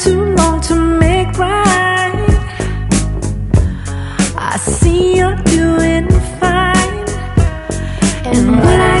too long to make right. I see you're doing fine, and when I